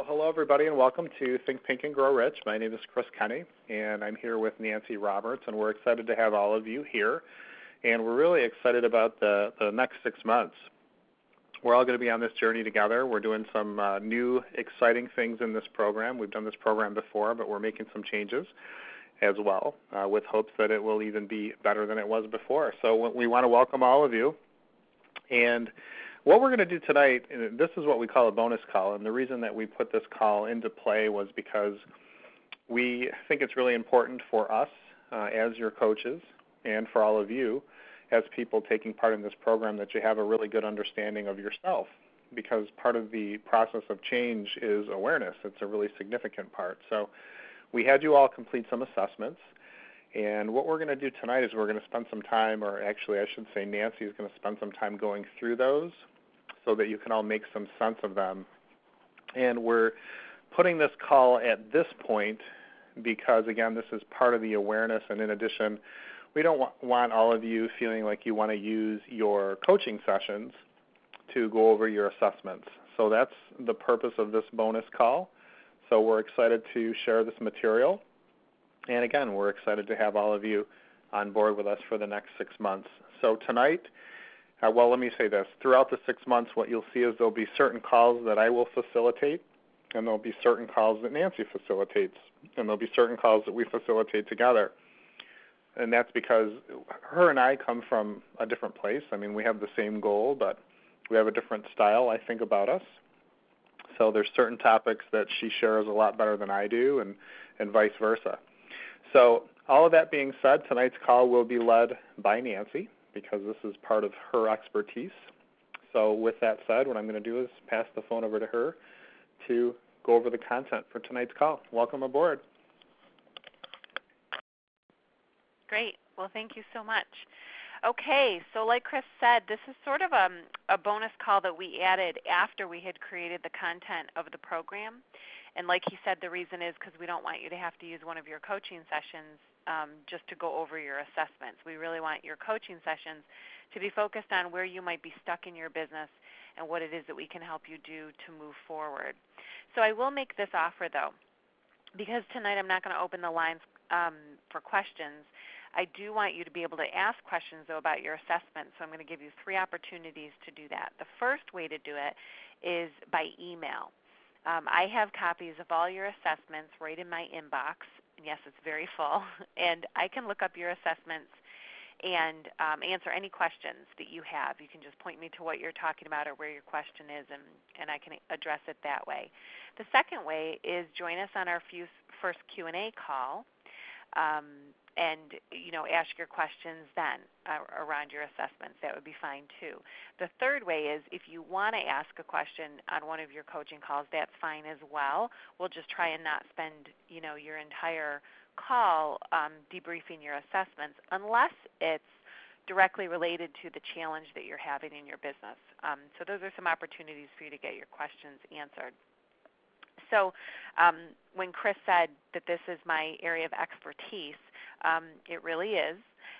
Hello, everybody, and welcome to Think Pink and Grow Rich. My name is Chris Kenny, and I'm here with Nancy Roberts, and we're excited to have all of you here. And we're really excited about the next 6 months. We're all going to be on this journey together. We're doing some new, exciting things in this program. We've done this program before, but we're making some changes as well, with hopes that it will even be better than it was before. So we want to welcome all of you. And what we're going to do tonight, this is what we call a bonus call, and the reason that we put this call into play was because we think it's really important for us as your coaches and for all of you as people taking part in this program that you have a really good understanding of yourself, because part of the process of change is awareness. It's a really significant part. So we had you all complete some assessments, and what we're going to do tonight is we're going to spend some time, or actually I should say Nancy is going to spend some time going through those so that you can all make some sense of them. And we're putting this call at this point because, again, this is part of the awareness, and in addition, we don't want all of you feeling like you want to use your coaching sessions to go over your assessments. So that's the purpose of this bonus call. So we're excited to share this material. And again, we're excited to have all of you on board with us for the next 6 months. So tonight, well, let me say this. Throughout the 6 months, what you'll see is there'll be certain calls that I will facilitate, and there'll be certain calls that Nancy facilitates, and there'll be certain calls that we facilitate together. And that's because her and I come from a different place. I mean, we have the same goal, but we have a different style, I think, about us. So there's certain topics that she shares a lot better than I do, and vice versa. So all of that being said, tonight's call will be led by Nancy because this is part of her expertise. So with that said, what I'm going to do is pass the phone over to her to go over the content for tonight's call. Welcome aboard. Great. Well, thank you so much. Okay, so like Chris said, this is sort of a bonus call that we added after we had created the content of the program. And like he said, the reason is because we don't want you to have to use one of your coaching sessions just to go over your assessments. We really want your coaching sessions to be focused on where you might be stuck in your business and what it is that we can help you do to move forward. So I will make this offer, though, because tonight I'm not going to open the lines for questions. I do want you to be able to ask questions, though, about your assessment, so I'm going to give you 3 opportunities to do that. The first way to do it is by email. I have copies of all your assessments right in my inbox. Yes, it's very full, and I can look up your assessments and answer any questions that you have. You can just point me to what you're talking about or where your question is, and I can address it that way. The second way is join us on our first Q&A call, and ask your questions then around your assessments. That would be fine too. The third way is if you want to ask a question on one of your coaching calls, that's fine as well. We'll just try and not spend your entire call debriefing your assessments unless it's directly related to the challenge that you're having in your business. So those are some opportunities for you to get your questions answered. So when Chris said that this is my area of expertise, it really is.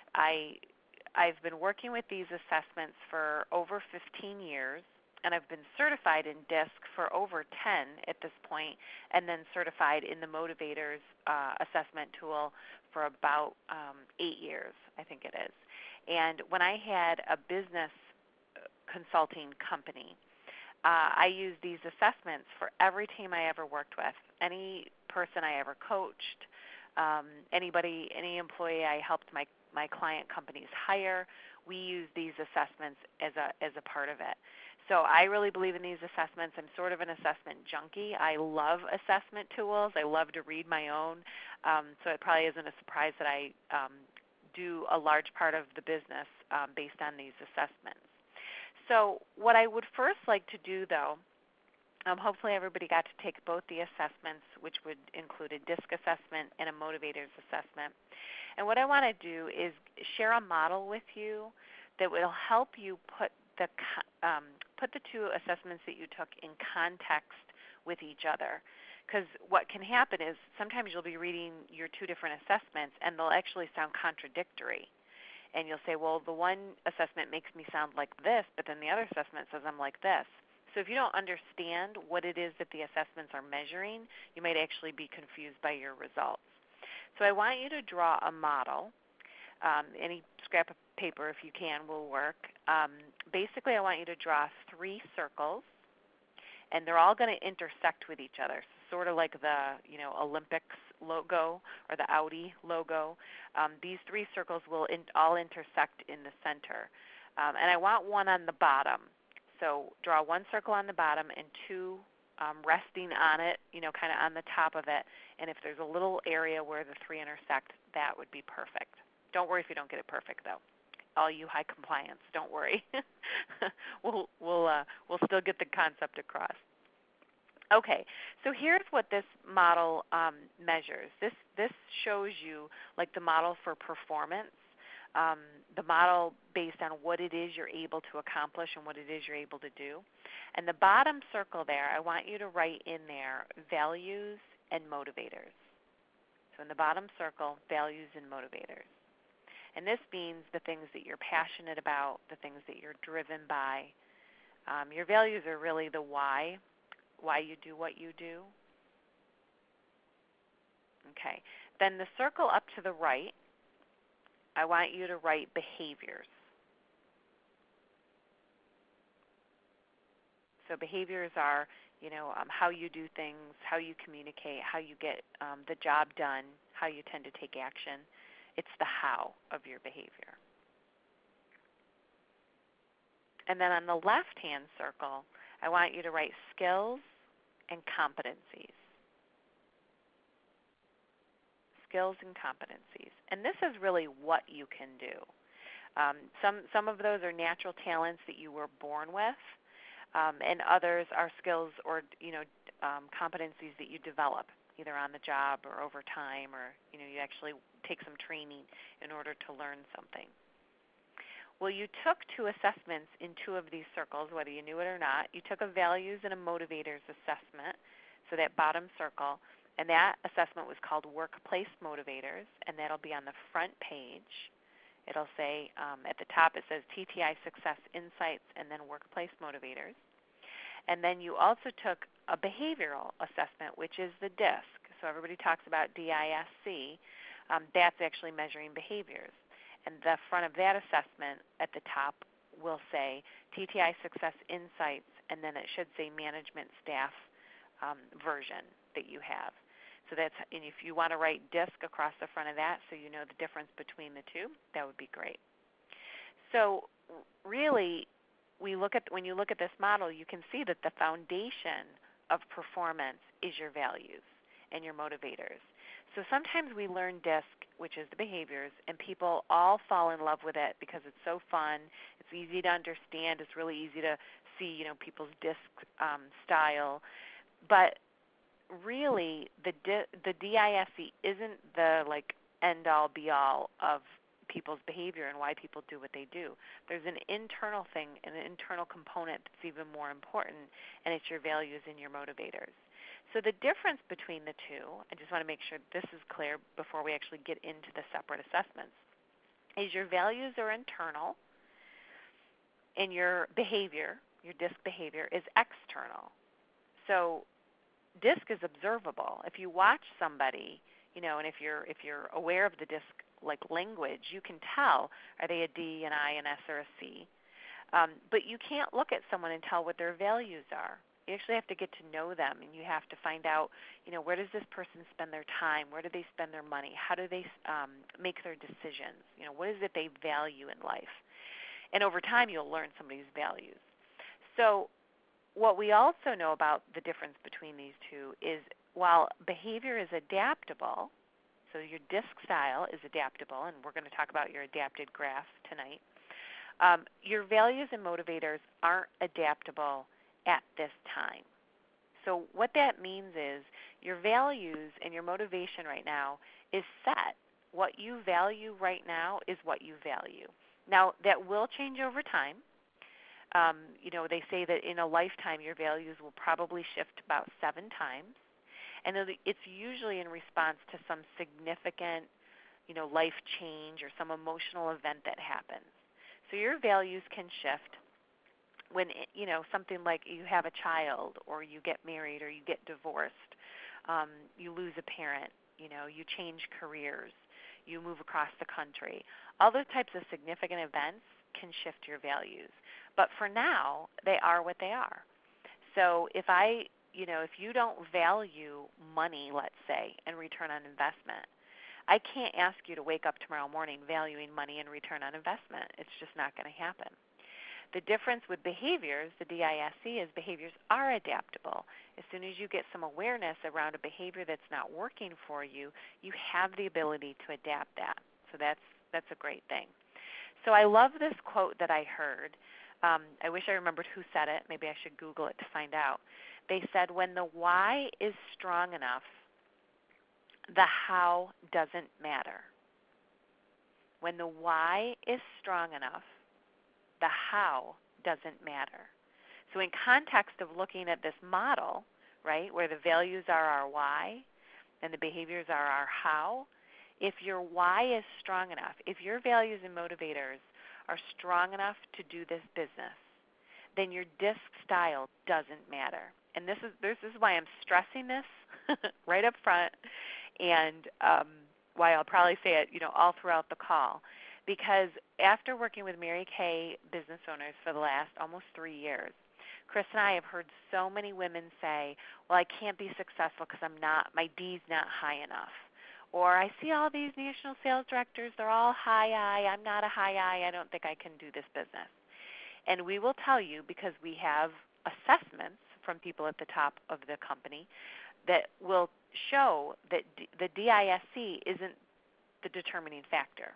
I've been working with these assessments for over 15 years, and I've been certified in DISC for over 10 at this point, and then certified in the Motivators assessment tool for about 8 years, I think it is. And when I had a business consulting company, I used these assessments for every team I ever worked with, any person I ever coached, any employee I helped my client companies hire. We use these assessments as a part of it. So I really believe in these assessments. I'm sort of an assessment junkie. I love assessment tools. I love to read my own. So it probably isn't a surprise that I do a large part of the business based on these assessments. So what I would first like to do, though, hopefully everybody got to take both the assessments, which would include a DISC assessment and a Motivators assessment. And what I want to do is share a model with you that will help you put the 2 assessments that you took in context with each other. Because what can happen is sometimes you'll be reading your 2 different assessments and they'll actually sound contradictory. And you'll say, well, the one assessment makes me sound like this, but then the other assessment says I'm like this. So So if you don't understand what it is that the assessments are measuring, you might actually be confused by your results. So I want you to draw a model. Any scrap of paper, if you can, will work. Basically, I want you to draw 3 circles, and they're all going to intersect with each other, sort of like the Olympics logo or the Audi logo. These 3 circles will all intersect in the center. And I want one on the bottom. So draw 1 circle on the bottom and 2 resting on it, kind of on the top of it. And if there's a little area where the 3 intersect, that would be perfect. Don't worry if you don't get it perfect, though. All you high compliance, don't worry. We'll still get the concept across. Okay, so here's what this model measures. This shows you like the model for performance, the model based on what it is you're able to accomplish and what it is you're able to do. And the bottom circle there, I want you to write in there values and motivators. So in the bottom circle, values and motivators. And this means the things that you're passionate about, the things that you're driven by. Your values are really the why you do what you do. Okay. Then the circle up to the right, I want you to write behaviors. So behaviors are, how you do things, how you communicate, how you get the job done, how you tend to take action. It's the how of your behavior. And then on the left-hand circle, I want you to write skills and competencies. Skills and competencies. And this is really what you can do. Some of those are natural talents that you were born with, and others are skills or competencies that you develop, either on the job or over time, or you actually take some training in order to learn something. Well, you took 2 assessments in 2 of these circles, whether you knew it or not. You took a values and a motivators assessment, so that bottom circle, and that assessment was called Workplace Motivators, and that'll be on the front page. It'll say, at the top it says TTI Success Insights and then Workplace Motivators. And then you also took a behavioral assessment, which is the DISC. So everybody talks about DISC. That's actually measuring behaviors. And the front of that assessment at the top will say TTI Success Insights, and then it should say Management Staff version that you have. So that's, and if you want to write DISC across the front of that so you know the difference between the 2, that would be great. So really, when you look at this model, you can see that the foundation of performance is your values and your motivators. So sometimes we learn DISC, which is the behaviors, and people all fall in love with it because it's so fun. It's easy to understand. It's really easy to see, people's DISC style. But really, the DISC isn't the end-all, be-all of people's behavior and why people do what they do. There's an internal thing, an internal component that's even more important, and it's your values and your motivators. So the difference between the 2, I just want to make sure this is clear before we actually get into the separate assessments, is your values are internal and your behavior, your DISC behavior, is external. So DISC is observable. If you watch somebody, and if you're aware of the DISC language, you can tell, are they a D, an I, an S, or a C? But you can't look at someone and tell what their values are. You actually have to get to know them, and you have to find out, where does this person spend their time? Where do they spend their money? How do they make their decisions? What is it they value in life? And over time, you'll learn somebody's values. So what we also know about the difference between these 2 is while behavior is adaptable, so your DISC style is adaptable, and we're going to talk about your adapted graph tonight, your values and motivators aren't adaptable at this time. So what that means is your values and your motivation right now is set. What you value right now is what you value. Now, that will change over time. They say that in a lifetime your values will probably shift about 7 times. And it's usually in response to some significant, life change or some emotional event that happens. So your values can shift something like you have a child or you get married or you get divorced, you lose a parent, you change careers, you move across the country. All those types of significant events can shift your values. But for now, they are what they are. So if you don't value money, let's say, and return on investment, I can't ask you to wake up tomorrow morning valuing money and return on investment. It's just not going to happen. The difference with behaviors, the DISC, is behaviors are adaptable. As soon as you get some awareness around a behavior that's not working for you, you have the ability to adapt that. So that's a great thing. So I love this quote that I heard. I wish I remembered who said it. Maybe I should Google it to find out. They said, when the why is strong enough, the how doesn't matter. When the why is strong enough, the how doesn't matter. So in context of looking at this model, right, where the values are our why and the behaviors are our how, if your why is strong enough, if your values and motivators are strong enough to do this business, then your DISC style doesn't matter. And this is why I'm stressing this right up front, and why I'll probably say it, all throughout the call. Because after working with Mary Kay business owners for the last almost 3 years, Chris and I have heard so many women say, well, I can't be successful because my D's not high enough. Or I see all these national sales directors, they're all high I, I'm not a high I don't think I can do this business. And we will tell you, because we have assessments from people at the top of the company that will show that the DISC isn't the determining factor.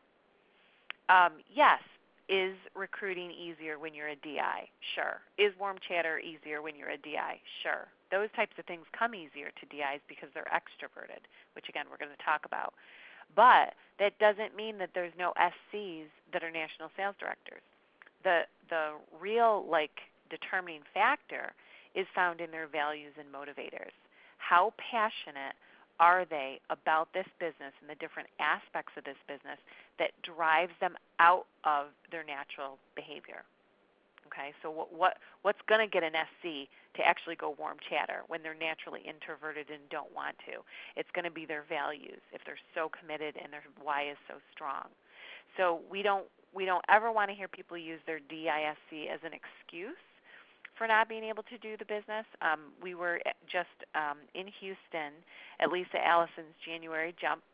Yes, is recruiting easier when you're a DI? Sure. Is warm chatter easier when you're a DI? Sure. Those types of things come easier to DIs because they're extroverted, which again we're going to talk about. But that doesn't mean that there's no SCs that are national sales directors. The real determining factor is found in their values and motivators. How passionate are they about this business and the different aspects of this business that drives them out of their natural behavior? Okay, so what's going to get an SC to actually go warm chatter when they're naturally introverted and don't want to? It's going to be their values, if they're so committed and their why is so strong. So we don't ever want to hear people use their DISC as an excuse for not being able to do the business. We were just in Houston at Lisa Allison's January jump,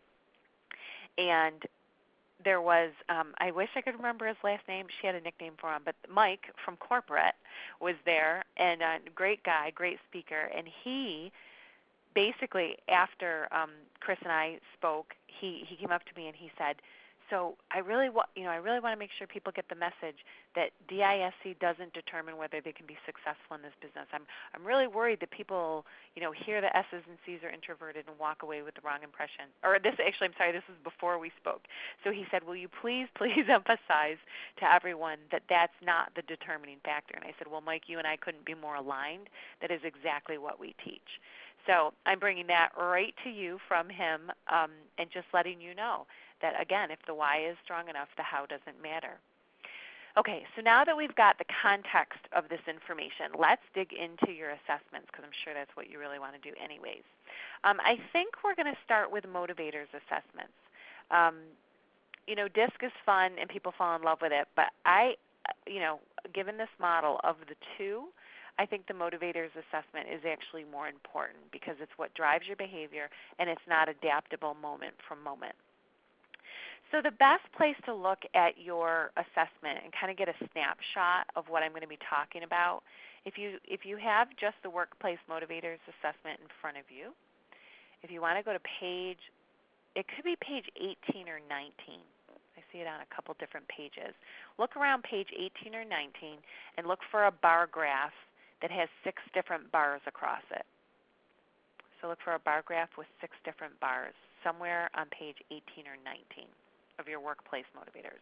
and there was, I wish I could remember his last name. She had a nickname for him, but Mike from corporate was there, and a great guy, great speaker, and he basically, after Chris and I spoke, he came up to me and he said, so I really want to make sure people get the message that DISC doesn't determine whether they can be successful in this business. I'm really worried that people, hear the S's and C's are introverted and walk away with the wrong impression. Or this is before we spoke. So he said, will you please emphasize to everyone that that's not the determining factor? And I said, well, Mike, you and I couldn't be more aligned. That is exactly what we teach. So I'm bringing that right to you from him, and just letting you know that, again, if the why is strong enough, the how doesn't matter. Okay, so now that we've got the context of this information, let's dig into your assessments, because I'm sure that's what you really want to do anyways. I think we're going to start with motivators assessments. DISC is fun and people fall in love with it, but given this model of the two, I think the motivators assessment is actually more important because it's what drives your behavior and it's not adaptable moment from moment. So the best place to look at your assessment and kind of get a snapshot of what I'm going to be talking about, if you have just the Workplace Motivators Assessment in front of you, if you want to go to it could be page 18 or 19. I see it on a couple different pages. Look around page 18 or 19 and look for a bar graph that has 6 different bars across it. So look for a bar graph with 6 different bars somewhere on page 18 or 19. Of your Workplace Motivators.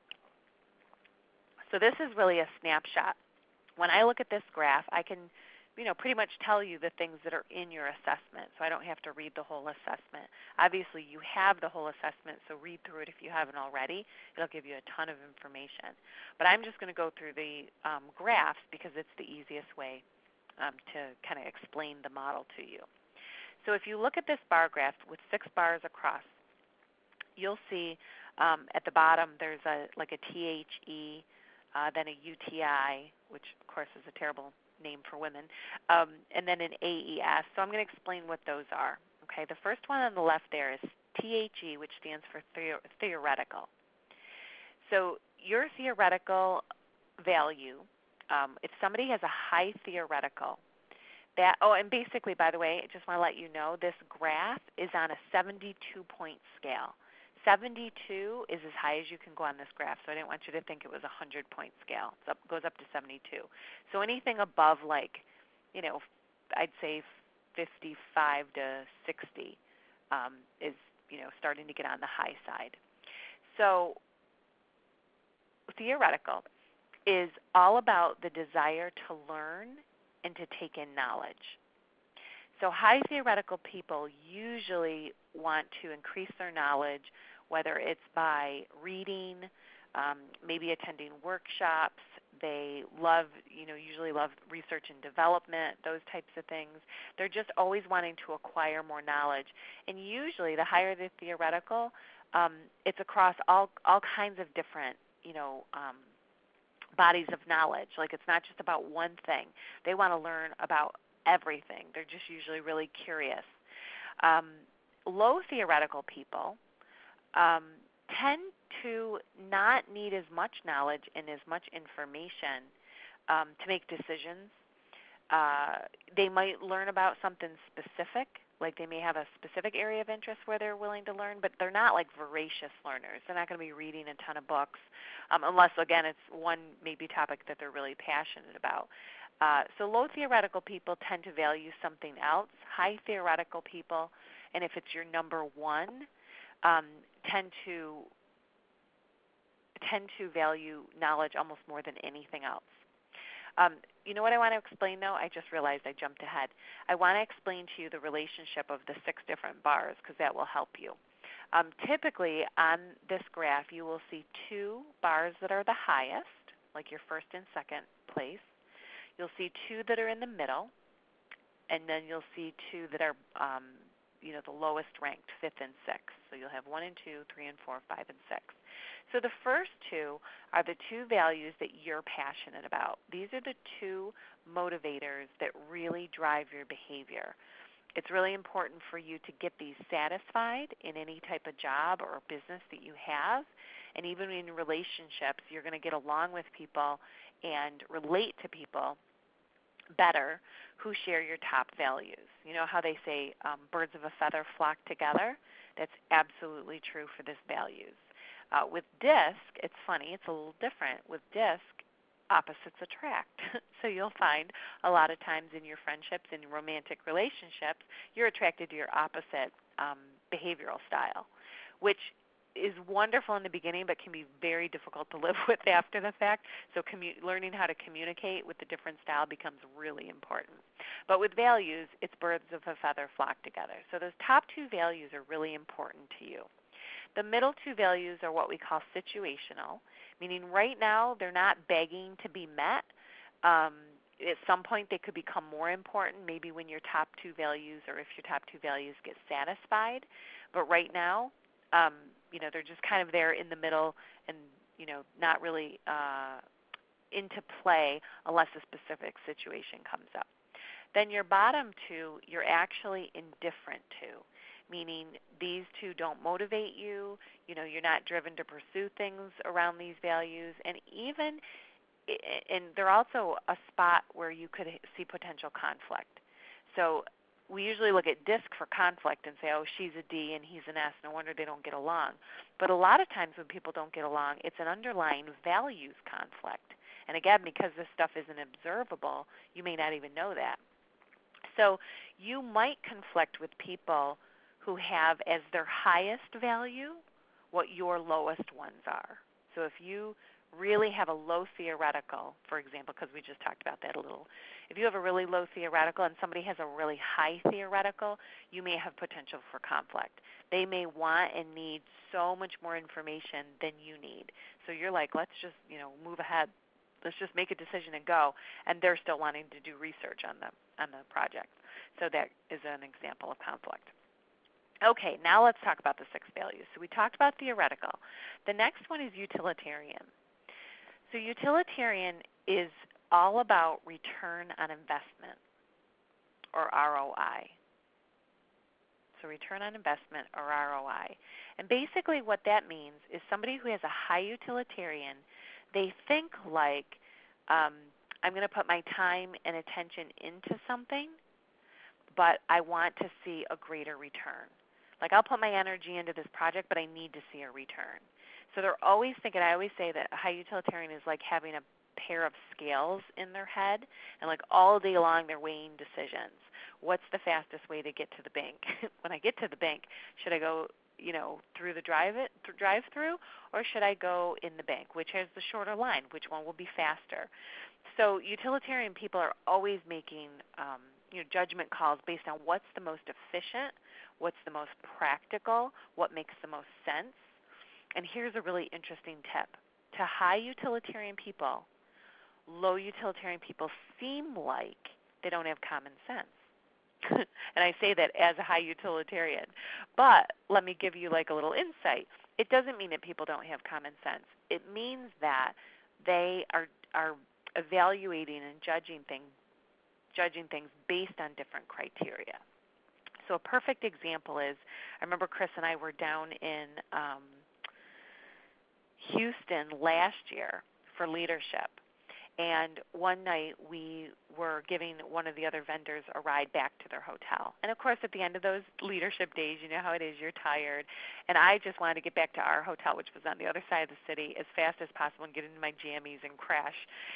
So this is really a snapshot. When I look at this graph, I can pretty much tell you the things that are in your assessment, so I don't have to read the whole assessment. Obviously, you have the whole assessment, so read through it if you haven't already. It'll give you a ton of information. But I'm just going to go through the graphs because it's the easiest way to kind of explain the model to you. So if you look at this bar graph with 6 bars across, you'll see at the bottom there's like a THE, then a UTI, which of course is a terrible name for women, and then an AES. So I'm going to explain what those are. Okay, the first one on the left there is THE, which stands for theoretical. So your theoretical value, if somebody has a high theoretical, and basically, by the way, I just want to let you know, this graph is on a 72-point scale. 72 is as high as you can go on this graph, so I didn't want you to think it was a 100-point scale. It goes up to 72. So anything above, like, I'd say 55 to 60 is, starting to get on the high side. So theoretical is all about the desire to learn and to take in knowledge. So high theoretical people usually want to increase their knowledge, whether it's by reading, maybe attending workshops. They usually love research and development, those types of things. They're just always wanting to acquire more knowledge. And usually the higher the theoretical, it's across all kinds of different, bodies of knowledge. Like, it's not just about one thing. They want to learn about everything. They're just usually really curious. Low theoretical people tend to not need as much knowledge and as much information to make decisions. They might learn about something specific, like they may have a specific area of interest where they're willing to learn, but they're not like voracious learners. They're not going to be reading a ton of books unless, again, it's one maybe topic that they're really passionate about. So low theoretical people tend to value something else. High theoretical people, and if it's your number one, tend to value knowledge almost more than anything else. You know what I want to explain, though? I just realized I jumped ahead. I want to explain to you the relationship of the 6 different bars because that will help you. Typically, on this graph, you will see 2 bars that are the highest, like your first and second place. You'll see 2 that are in the middle, and then you'll see 2 that are the lowest ranked, 5th and 6th. So you'll have 1 and 2, 3 and 4, 5 and 6. So the first 2 are the 2 values that you're passionate about. These are the 2 motivators that really drive your behavior. It's really important for you to get these satisfied in any type of job or business that you have. And even in relationships, you're going to get along with people and relate to people better who share your top values. You know how they say birds of a feather flock together? That's absolutely true for this values. With DISC, it's funny, it's a little different. With DISC, opposites attract. So you'll find a lot of times in your friendships and romantic relationships, you're attracted to your opposite behavioral style, which is wonderful in the beginning but can be very difficult to live with after the fact. So learning how to communicate with the different style becomes really important. But with values, it's birds of a feather flock together. So those top 2 values are really important to you. The middle 2 values are what we call situational, meaning right now they're not begging to be met. At some point they could become more important, maybe when your top 2 values or if your top 2 values get satisfied. But right now, they're just kind of there in the middle and, not really into play unless a specific situation comes up. Then your bottom 2, you're actually indifferent to, meaning these 2 don't motivate you. You're not driven to pursue things around these values. And they're also a spot where you could see potential conflict. So we usually look at DISC for conflict and say, oh, she's a D and he's an S. No wonder they don't get along. But a lot of times when people don't get along, it's an underlying values conflict. And again, because this stuff isn't observable, you may not even know that. So you might conflict with people who have as their highest value what your lowest ones are. So if you really have a low theoretical, for example, because we just talked about that a little. If you have a really low theoretical and somebody has a really high theoretical, you may have potential for conflict. They may want and need so much more information than you need. So you're like, let's just, move ahead. Let's just make a decision and go. And they're still wanting to do research on the project. So that is an example of conflict. Okay, now let's talk about the 6 values. So we talked about theoretical. The next one is utilitarian. So utilitarian is all about return on investment, or ROI. So return on investment, or ROI. And basically what that means is somebody who has a high utilitarian, they think like, I'm going to put my time and attention into something, but I want to see a greater return. Like, I'll put my energy into this project, but I need to see a return. So they're always thinking, I always say that a high utilitarian is like having a pair of scales in their head, and like all day long they're weighing decisions. What's the fastest way to get to the bank? When I get to the bank, should I go, through the drive-through, or should I go in the bank? Which has the shorter line? Which one will be faster? So utilitarian people are always making judgment calls based on what's the most efficient, what's the most practical, what makes the most sense. And here's a really interesting tip. To high utilitarian people, low utilitarian people seem like they don't have common sense. And I say that as a high utilitarian. But let me give you like a little insight. It doesn't mean that people don't have common sense. It means that they are evaluating and judging things based on different criteria. So a perfect example is, I remember Chris and I were down in Houston last year for leadership. And one night we were giving one of the other vendors a ride back to their hotel. And of course at the end of those leadership days, you know how it is, you're tired. And I just wanted to get back to our hotel, which was on the other side of the city, as fast as possible and get into my jammies and crash.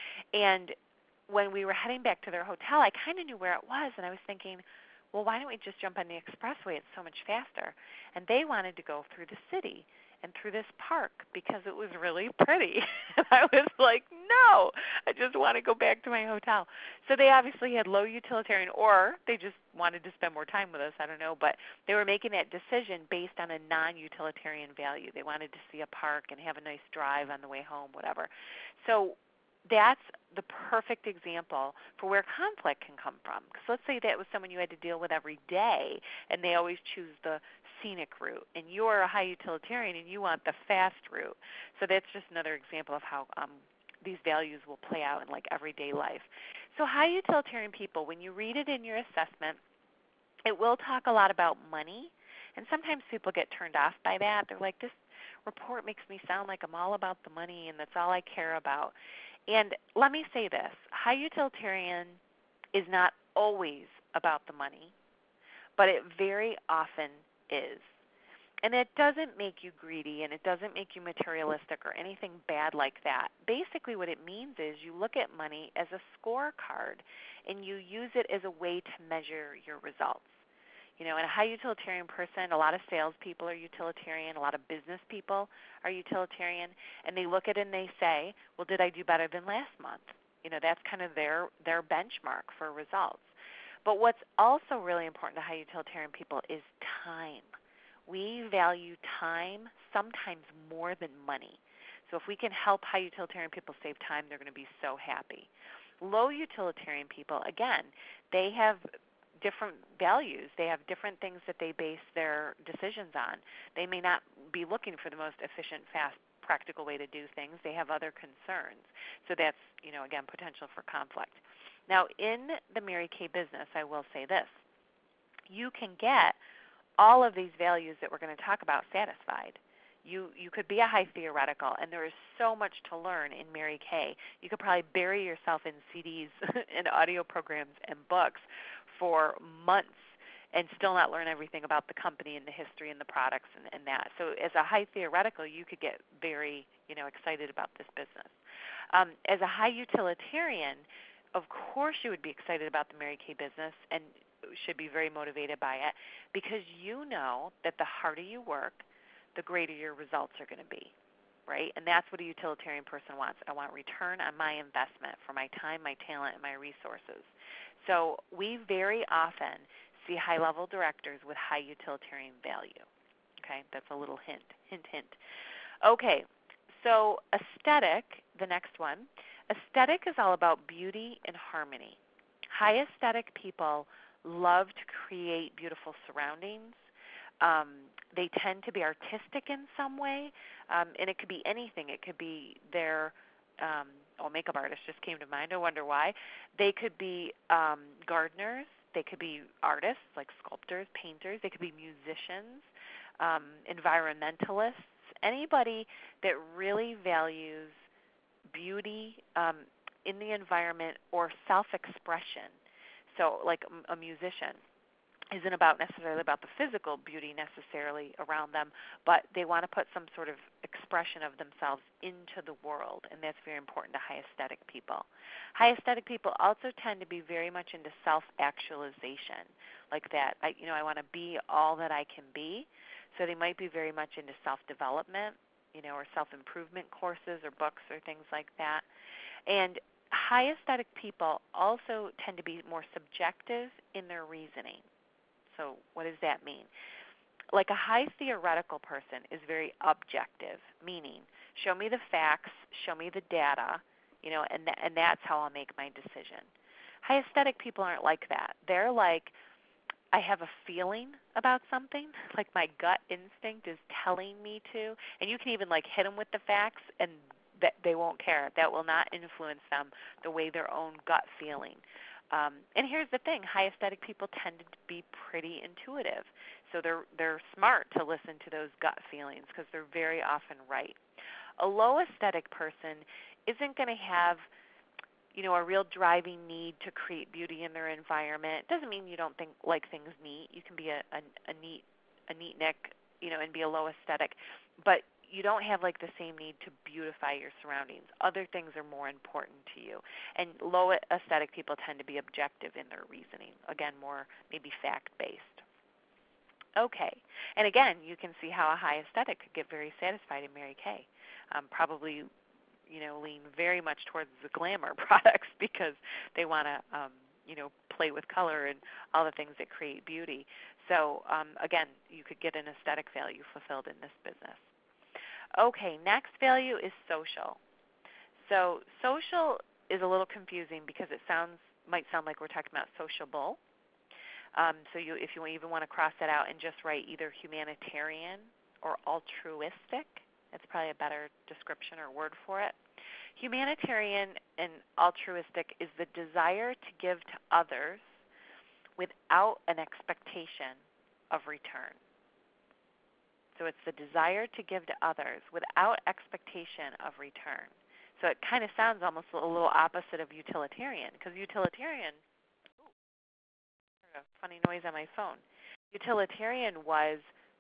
And when we were heading back to their hotel, I kind of knew where it was, and I was thinking, well, why don't we just jump on the expressway? It's so much faster. And they wanted to go through the city and through this park because it was really pretty. And I was like, no, I just want to go back to my hotel. So they obviously had low utilitarian, or they just wanted to spend more time with us, I don't know. But they were making that decision based on a non-utilitarian value. They wanted to see a park and have a nice drive on the way home, whatever. So that's the perfect example for where conflict can come from. Because let's say that was someone you had to deal with every day, and they always choose the scenic route, and you're a high utilitarian and you want the fast route. So that's just another example of how these values will play out in like everyday life. So high utilitarian people, when you read it in your assessment, it will talk a lot about money, and sometimes people get turned off by that. They're like, this report makes me sound like I'm all about the money and that's all I care about. And let me say this, high utilitarian is not always about the money, but it very often is. And it doesn't make you greedy, and it doesn't make you materialistic or anything bad like that. Basically what it means is you look at money as a scorecard, and you use it as a way to measure your results. And a high utilitarian person, a lot of salespeople are utilitarian, a lot of business people are utilitarian, and they look at it and they say, well, did I do better than last month? That's kind of their benchmark for results. But what's also really important to high utilitarian people is time. We value time sometimes more than money. So if we can help high utilitarian people save time, they're going to be so happy. Low utilitarian people, again, they have different values. They have different things that they base their decisions on. They may not be looking for the most efficient, fast, practical way to do things. They have other concerns. So that's, again, potential for conflict. Now, in the Mary Kay business, I will say this. You can get all of these values that we're going to talk about satisfied. You could be a high theoretical, and there is so much to learn in Mary Kay. You could probably bury yourself in CDs and audio programs and books for months and still not learn everything about the company and the history and the products and that. So as a high theoretical, you could get very excited about this business. As a high utilitarian, of course you would be excited about the Mary Kay business and should be very motivated by it because you know that the harder you work, the greater your results are going to be. right? And that's what a utilitarian person wants. I want return on my investment for my time, my talent, and my resources. So we very often see high-level directors with high utilitarian value. Okay, that's a little hint, hint, hint. Okay, so aesthetic, the next one. Aesthetic is all about beauty and harmony. High aesthetic people love to create beautiful surroundings. They tend to be artistic in some way, and it could be anything. It could be their makeup artist just came to mind. I wonder why. They could be gardeners. They could be artists like sculptors, painters. They could be musicians, environmentalists. Anybody that really values beauty in the environment or self-expression. So like a musician isn't necessarily about the physical beauty necessarily around them, but they want to put some sort of expression of themselves into the world, and that's very important to high aesthetic people. High aesthetic people also tend to be very much into self-actualization, like that. I want to be all that I can be, so they might be very much into self-development, or self-improvement courses or books or things like that. And high aesthetic people also tend to be more subjective in their reasoning. So what does that mean? Like a high theoretical person is very objective, meaning show me the facts, show me the data, and that's how I'll make my decision. High aesthetic people aren't like that. They're like, I have a feeling about something, like my gut instinct is telling me to, and you can even like hit them with the facts and that they won't care. That will not influence them the way their own gut feeling. And here's the thing: high aesthetic people tend to be pretty intuitive, so they're smart to listen to those gut feelings because they're very often right. A low aesthetic person isn't going to have, a real driving need to create beauty in their environment. It doesn't mean you don't like things neat. You can be a neatnik, and be a low aesthetic, but you don't have like the same need to beautify your surroundings. Other things are more important to you. And low aesthetic people tend to be objective in their reasoning. Again, more maybe fact-based. Okay. And again, you can see how a high aesthetic could get very satisfied in Mary Kay. Probably, lean very much towards the glamour products because they want to, play with color and all the things that create beauty. So, again, you could get an aesthetic value fulfilled in this business. Okay, next value is social. So social is a little confusing because it might sound like we're talking about sociable. So if you even want to cross that out and just write either humanitarian or altruistic, that's probably a better description or word for it. Humanitarian and altruistic is the desire to give to others without an expectation of return. So it's the desire to give to others without expectation of return. So it kind of sounds almost a little opposite of utilitarian, because utilitarian, heard a funny noise on my phone. Utilitarian was,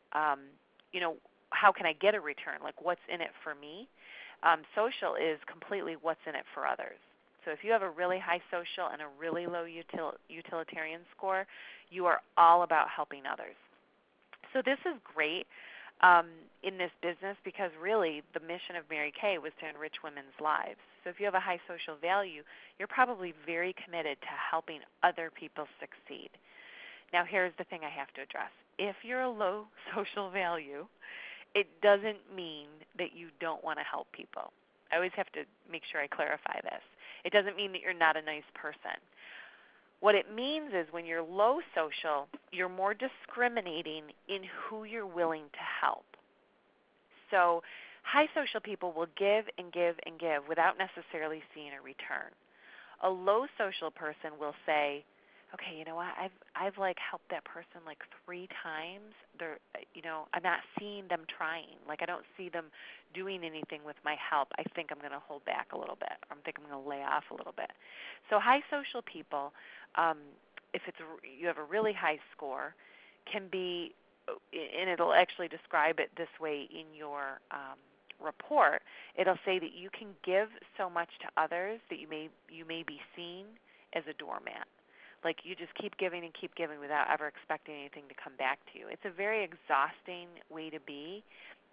how can I get a return? Like what's in it for me? Social is completely what's in it for others. So if you have a really high social and a really low utilitarian score, you are all about helping others. So this is great in this business because really the mission of Mary Kay was to enrich women's lives. So if you have a high social value, you're probably very committed to helping other people succeed. Now here's the thing I have to address. If you're a low social value, it doesn't mean that you don't want to help people. I always have to make sure I clarify this. It doesn't mean that you're not a nice person. What it means is when you're low social, you're more discriminating in who you're willing to help. So high social people will give and give and give without necessarily seeing a return. A low social person will say, okay, you know what, I've like helped that person like 3 times. I'm not seeing them trying. Like I don't see them doing anything with my help. I think I'm going to hold back a little bit, or I think I'm going to lay off a little bit. So high social people, if you have a really high score, can be, and it'll actually describe it this way in your report. It'll say that you can give so much to others that you may be seen as a doormat. Like you just keep giving and keep giving without ever expecting anything to come back to you. It's a very exhausting way to be,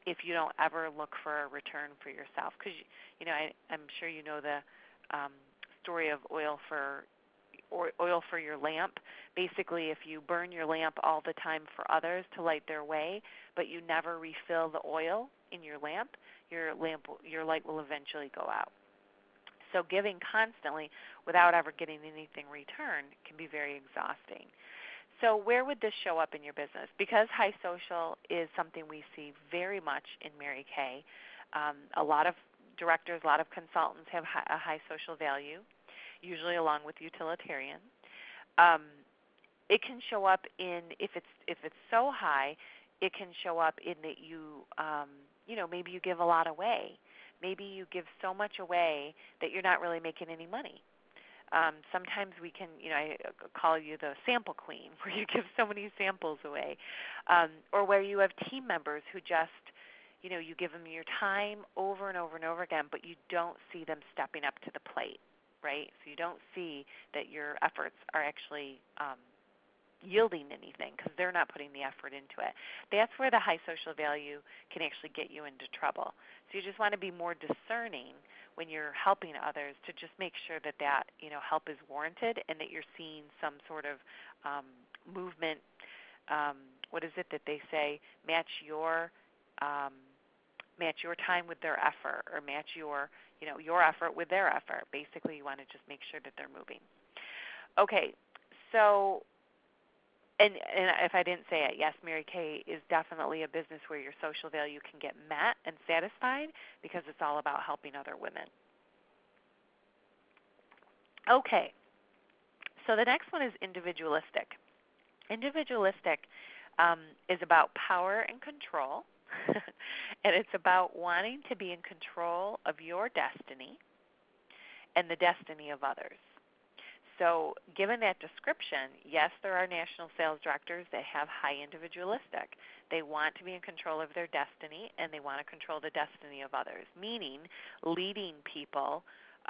if you don't ever look for a return for yourself. Because, I'm sure you know the story of oil for your lamp. Basically, if you burn your lamp all the time for others to light their way, but you never refill the oil in your lamp, your light will eventually go out. So giving constantly without ever getting anything returned can be very exhausting. So where would this show up in your business? Because high social is something we see very much in Mary Kay. A lot of directors, a lot of consultants have a high social value, usually along with utilitarian. It can show up in, if it's so high, it can show up in that you maybe you give a lot away. Maybe you give so much away that you're not really making any money. Sometimes we can, I call you the sample queen, where you give so many samples away, or where you have team members who just, you give them your time over and over and over again, but you don't see them stepping up to the plate, right? So you don't see that your efforts are actually yielding anything because they're not putting the effort into it. That's where the high social value can actually get you into trouble. So you just want to be more discerning when you're helping others to just make sure that help is warranted and that you're seeing some sort of movement. What is it that they say? Match your time with their effort, or match your effort with their effort. Basically, you want to just make sure that they're moving. Okay, so. And if I didn't say it, yes, Mary Kay is definitely a business where your social value can get met and satisfied because it's all about helping other women. Okay, so the next one is individualistic. Individualistic is about power and control, and it's about wanting to be in control of your destiny and the destiny of others. So given that description, yes, there are national sales directors that have high individualistic. They want to be in control of their destiny, and they want to control the destiny of others, meaning leading people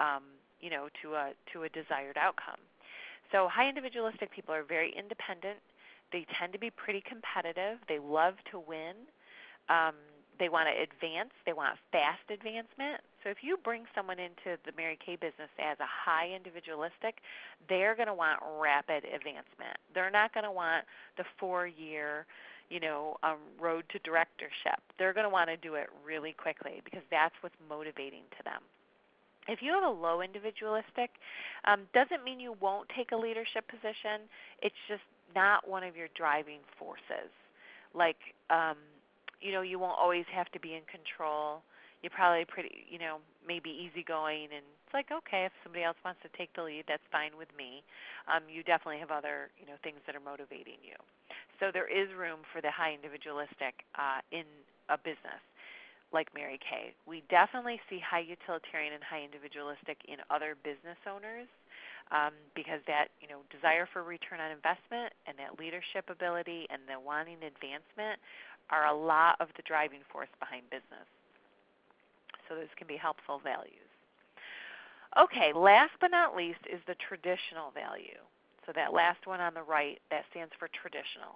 to a desired outcome. So high individualistic people are very independent. They tend to be pretty competitive. They love to win. They want to advance. They want fast advancement. So if you bring someone into the Mary Kay business as a high individualistic, they're going to want rapid advancement. They're not going to want the 4-year, road to directorship. They're going to want to do it really quickly because that's what's motivating to them. If you have a low individualistic, doesn't mean you won't take a leadership position. It's just not one of your driving forces. Like, you won't always have to be in control. You're probably pretty, maybe easygoing, and it's like, okay, if somebody else wants to take the lead, that's fine with me. You definitely have other, things that are motivating you. So there is room for the high individualistic in a business like Mary Kay. We definitely see high utilitarian and high individualistic in other business owners because that, desire for return on investment and that leadership ability and the wanting advancement are a lot of the driving force behind business. So those can be helpful values. Okay, last but not least is the traditional value. So that last one on the right, that stands for traditional.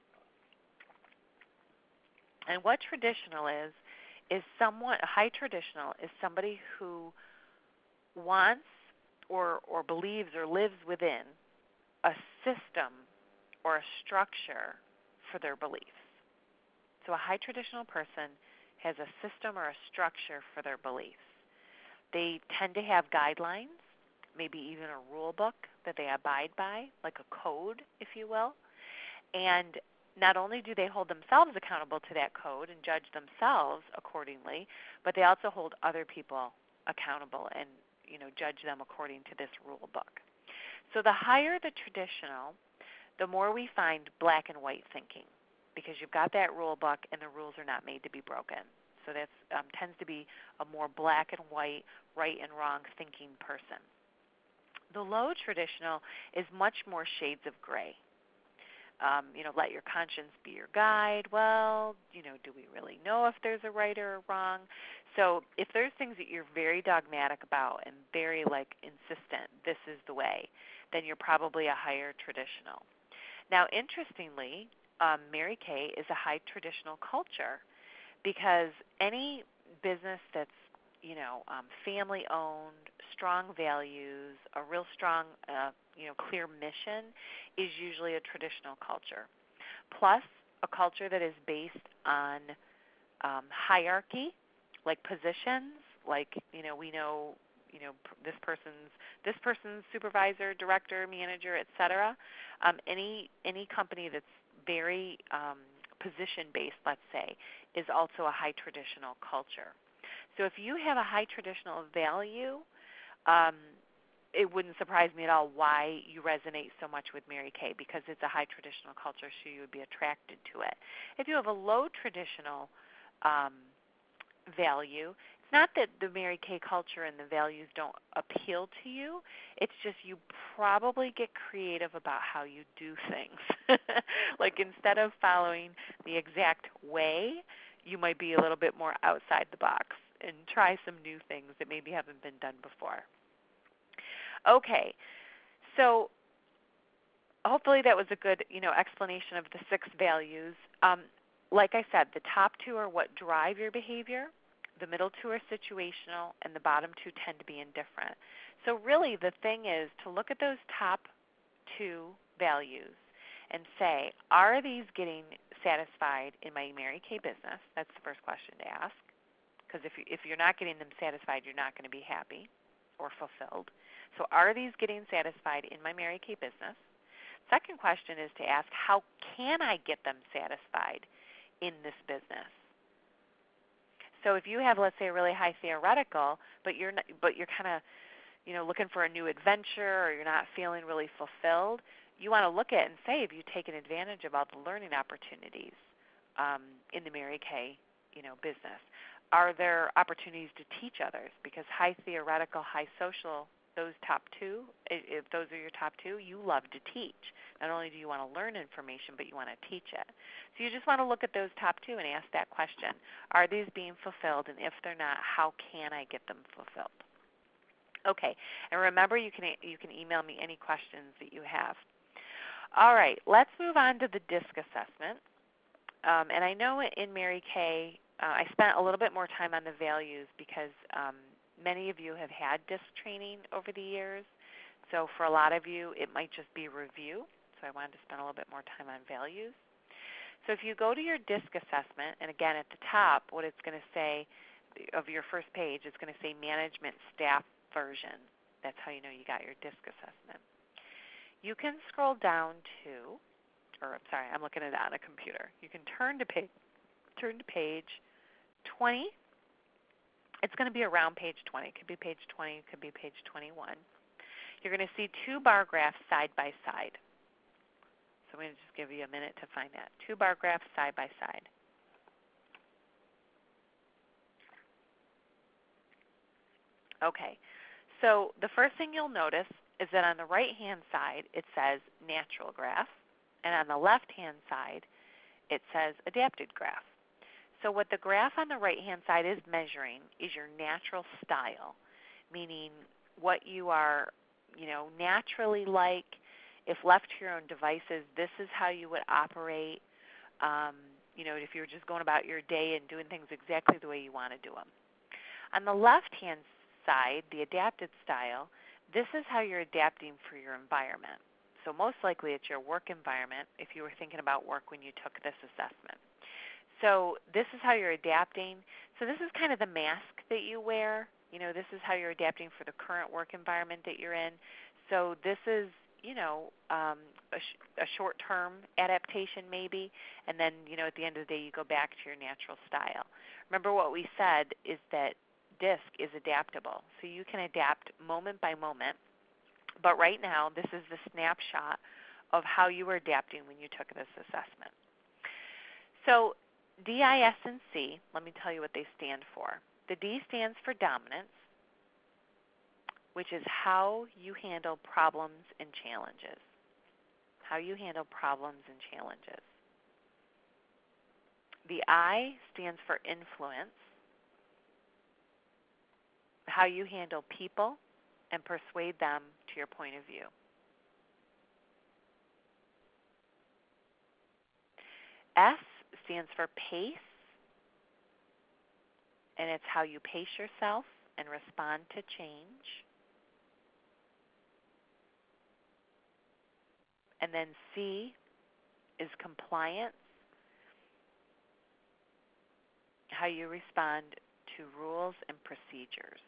And what traditional is high traditional is somebody who wants or believes or lives within a system or a structure for their beliefs. So a high traditional person has a system or a structure for their beliefs. They tend to have guidelines, maybe even a rule book that they abide by, like a code, if you will. And not only do they hold themselves accountable to that code and judge themselves accordingly, but they also hold other people accountable and judge them according to this rule book. So the higher the traditional, the more we find black and white thinking, because you've got that rule book and the rules are not made to be broken. So that tends to be a more black and white, right and wrong thinking person. The low traditional is much more shades of gray. Let your conscience be your guide. Well, do we really know if there's a right or a wrong? So if there's things that you're very dogmatic about and very insistent, this is the way, then you're probably a higher traditional. Now, interestingly, Mary Kay is a high traditional culture because any business that's family owned, strong values, a real strong clear mission is usually a traditional culture. Plus, a culture that is based on hierarchy, like positions, like we know this person's supervisor, director, manager, etc. Any company that's very position based, let's say, is also a high traditional culture. So if you have a high traditional value, it wouldn't surprise me at all why you resonate so much with Mary Kay, because it's a high traditional culture, so you would be attracted to it. If you have a low traditional value, it's not that the Mary Kay culture and the values don't appeal to you. It's just you probably get creative about how you do things. Like instead of following the exact way, you might be a little bit more outside the box and try some new things that maybe haven't been done before. Okay, so hopefully that was a good explanation of the 6 values. Like I said, the top 2 are what drive your behavior, the middle 2 are situational, and the bottom 2 tend to be indifferent. So really the thing is to look at those top 2 values and say, are these getting satisfied in my Mary Kay business? That's the first question to ask, because if you're not getting them satisfied, you're not going to be happy or fulfilled. So are these getting satisfied in my Mary Kay business? Second question is to ask, how can I get them satisfied in this business? So if you have, let's say, a really high theoretical, but you're kind of looking for a new adventure, or you're not feeling really fulfilled, you want to look at and say, have you taken advantage of all the learning opportunities in the Mary Kay business? Are there opportunities to teach others? Because high theoretical, high social, those top 2, if those are your top 2, you love to teach. Not only do you want to learn information, but you want to teach it. So you just want to look at those top 2 and ask that question. Are these being fulfilled? And if they're not, how can I get them fulfilled? Okay, and remember you can email me any questions that you have. All right, let's move on to the DISC assessment. And I know in Mary Kay, I spent a little bit more time on the values because many of you have had DISC training over the years. So for a lot of you, it might just be review. So I wanted to spend a little bit more time on values. So if you go to your DISC assessment, and again at the top, what it's going to say of your first page, it's going to say Management Staff Version. That's how you know you got your DISC assessment. You can scroll down to, I'm looking at it on a computer. You can turn to page 20. It's going to be around page 20. It could be page 20. It could be page 21. You're going to see 2 bar graphs side by side. So I'm going to just give you a minute to find that. 2 bar graphs side by side. Okay. So the first thing you'll notice is that on the right-hand side it says natural graph, and on the left-hand side it says adapted graph. So what the graph on the right-hand side is measuring is your natural style, meaning what you are, naturally like. If left to your own devices, this is how you would operate, if you were just going about your day and doing things exactly the way you want to do them. On the left-hand side, the adapted style, this is how you're adapting for your environment. So most likely it's your work environment if you were thinking about work when you took this assessment. So this is how you're adapting. So this is kind of the mask that you wear. This is how you're adapting for the current work environment that you're in. So this is, a short-term adaptation maybe, and then, at the end of the day you go back to your natural style. Remember what we said is that DISC is adaptable. So you can adapt moment by moment. But right now, this is the snapshot of how you were adapting when you took this assessment. So DIS and C, let me tell you what they stand for. The D stands for dominance, which is how you handle problems and challenges. How you handle problems and challenges. The I stands for influence, how you handle people and persuade them to your point of view. S stands for pace, and it's how you pace yourself and respond to change. And then C is compliance, how you respond to rules and procedures.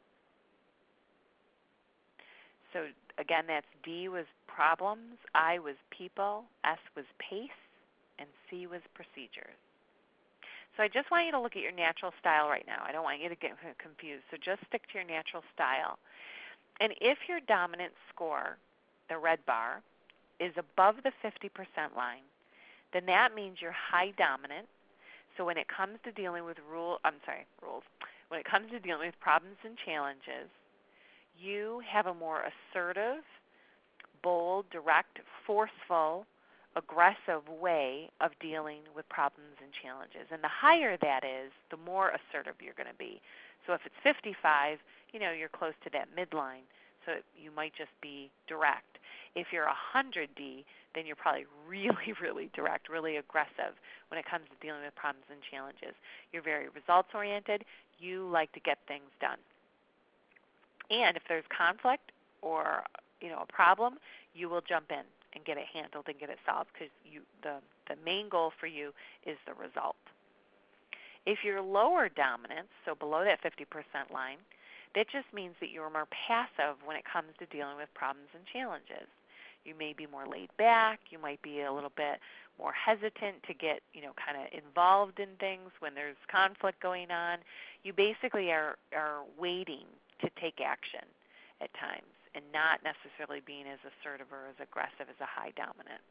So again, that's D was problems, I was people, S was pace, and C was procedures. So I just want you to look at your natural style right now. I don't want you to get confused. So just stick to your natural style. And if your dominant score, the red bar, is above the 50% line, then that means you're high dominant. So when it comes to dealing with rules, when it comes to dealing with problems and challenges, you have a more assertive, bold, direct, forceful, aggressive way of dealing with problems and challenges. And the higher that is, the more assertive you're going to be. So if it's 55, you're close to that midline. So you might just be direct. If you're 100D, then you're probably really, really direct, really aggressive when it comes to dealing with problems and challenges. You're very results-oriented. You like to get things done. And if there's conflict or a problem, you will jump in and get it handled and get it solved because the main goal for you is the result. If you're lower dominance, so below that 50% line, that just means that you're more passive when it comes to dealing with problems and challenges. You may be more laid back. You might be a little bit more hesitant to get, kind of involved in things when there's conflict going on. You basically are waiting to take action at times and not necessarily being as assertive or as aggressive as a high dominant.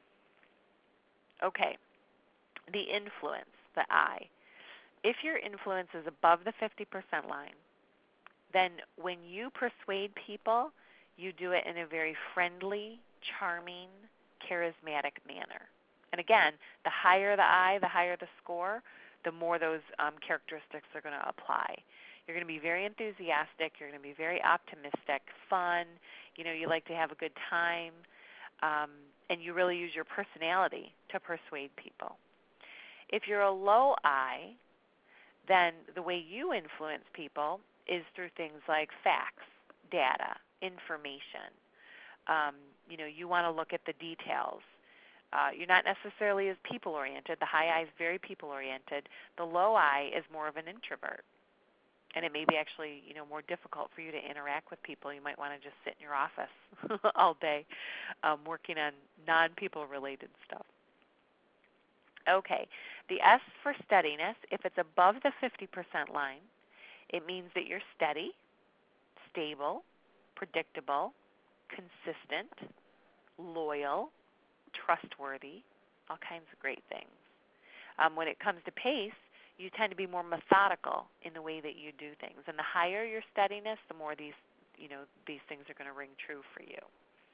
Okay, the influence, the I. If your influence is above the 50% line, then when you persuade people, you do it in a very friendly, charming, charismatic manner. And again, the higher the I, the higher the score, the more those characteristics are going to apply. You're going to be very enthusiastic. You're going to be very optimistic, fun. You like to have a good time, and you really use your personality to persuade people. If you're a low I, then the way you influence people is through things like facts, data, information. You want to look at the details. You're not necessarily as people-oriented. The high I is very people-oriented. The low I is more of an introvert. And it may be actually, more difficult for you to interact with people. You might want to just sit in your office all day working on non-people related stuff. Okay, the S for steadiness, if it's above the 50% line, it means that you're steady, stable, predictable, consistent, loyal, trustworthy, all kinds of great things. When it comes to pace, you tend to be more methodical in the way that you do things. And the higher your steadiness, the more these things are going to ring true for you.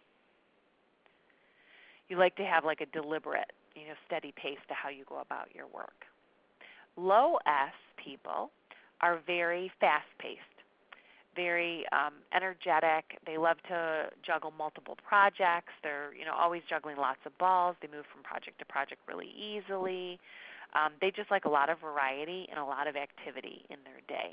You like to have like a deliberate, steady pace to how you go about your work. Low S people are very fast-paced, very energetic. They love to juggle multiple projects. They're always juggling lots of balls. They move from project to project really easily. They just like a lot of variety and a lot of activity in their day.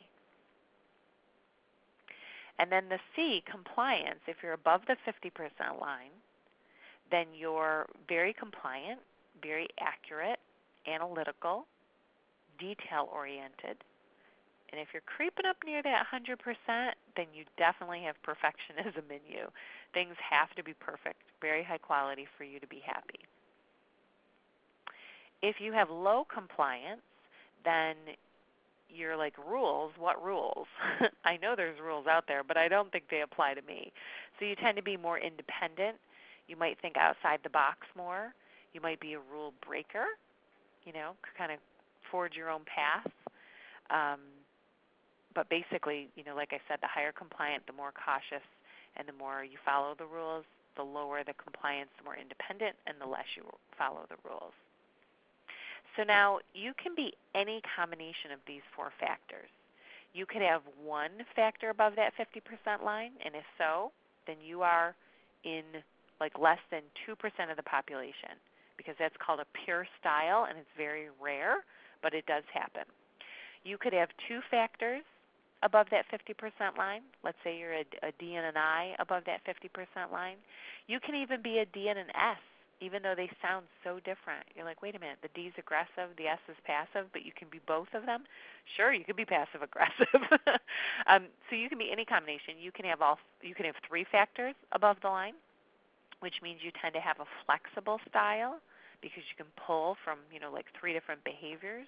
And then the C, compliance, if you're above the 50% line, then you're very compliant, very accurate, analytical, detail-oriented. And if you're creeping up near that 100%, then you definitely have perfectionism in you. Things have to be perfect, very high quality for you to be happy. If you have low compliance, then you're like, rules? What rules? I know there's rules out there, but I don't think they apply to me. So you tend to be more independent. You might think outside the box more. You might be a rule breaker, kind of forge your own path. But basically, like I said, the higher compliant, the more cautious, and the more you follow the rules, the lower the compliance, the more independent, and the less you follow the rules. So now you can be any combination of these four factors. You could have one factor above that 50% line, and if so, then you are in like less than 2% of the population, because that's called a pure style, and it's very rare, but it does happen. You could have two factors above that 50% line. Let's say you're a D and an I above that 50% line. You can even be a D and an S, even though they sound so different. You're like, wait a minute, the D is aggressive, the S is passive, but you can be both of them? Sure, you could be passive aggressive. So you can be any combination. You can have three factors above the line, which means you tend to have a flexible style because you can pull from, like three different behaviors.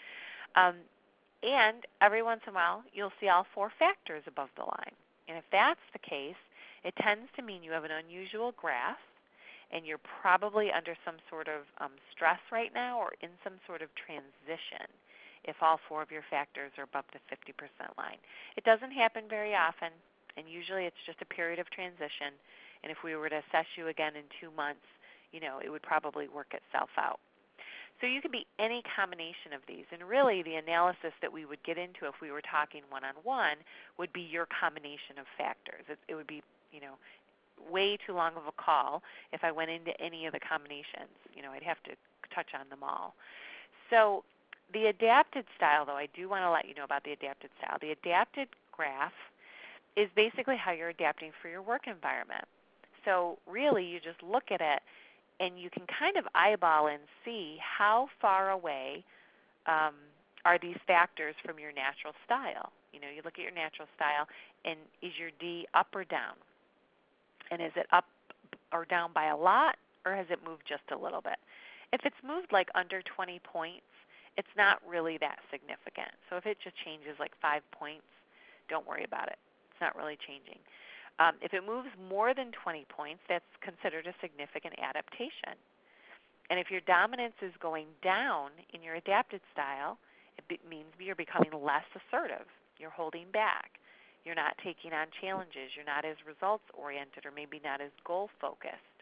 And every once in a while, you'll see all four factors above the line. And if that's the case, it tends to mean you have an unusual graph, and you're probably under some sort of stress right now or in some sort of transition if all four of your factors are above the 50% line. It doesn't happen very often, and usually it's just a period of transition. And if we were to assess you again in 2 months, it would probably work itself out. So you can be any combination of these. And really the analysis that we would get into if we were talking one-on-one would be your combination of factors. It would be, way too long of a call if I went into any of the combinations. I'd have to touch on them all. So the adapted style, though, I do want to let you know about the adapted style. The adapted graph is basically how you're adapting for your work environment. So really you just look at it and you can kind of eyeball and see how far away are these factors from your natural style. You look at your natural style, and is your D up or down? And is it up or down by a lot, or has it moved just a little bit? If it's moved like under 20 points, it's not really that significant. So if it just changes like 5 points, don't worry about it. It's not really changing. If it moves more than 20 points, that's considered a significant adaptation. And if your dominance is going down in your adapted style, it means you're becoming less assertive. You're holding back. You're not taking on challenges. You're not as results-oriented or maybe not as goal-focused.